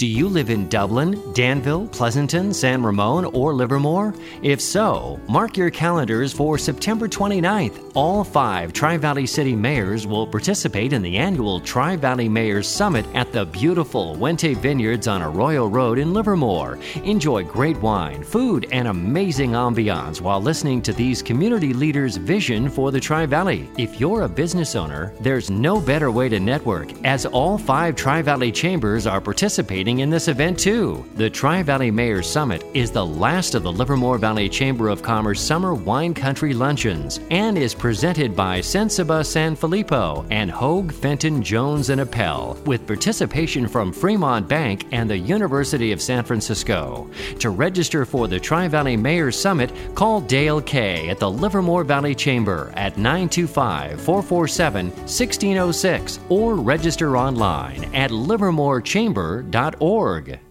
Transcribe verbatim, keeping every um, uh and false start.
Do you live in Dublin, Danville, Pleasanton, San Ramon, or Livermore? If so, mark your calendars for September twenty-ninth. All five Tri-Valley City mayors will participate in the annual Tri-Valley Mayors Summit at the beautiful Wente Vineyards on Arroyo Road in Livermore. Enjoy great wine, food, and amazing ambiance while listening to these community leaders' vision for the Tri-Valley. If you're a business owner, there's no better way to network, as all five Tri-Valley chambers are participating in this event too. The Tri-Valley Mayors Summit is the last of the Livermore Valley Chamber of Commerce Summer Wine Country Luncheons and is presented by Sensiba San Filippo and Hogue, Fenton, Jones and Appel, with participation from Fremont Bank and the University of San Francisco. To register for the Tri-Valley Mayors Summit, call Dale Kay at the Livermore Valley Chamber at nine two five, four four seven, one six zero six or register online at livermore chamber dot org.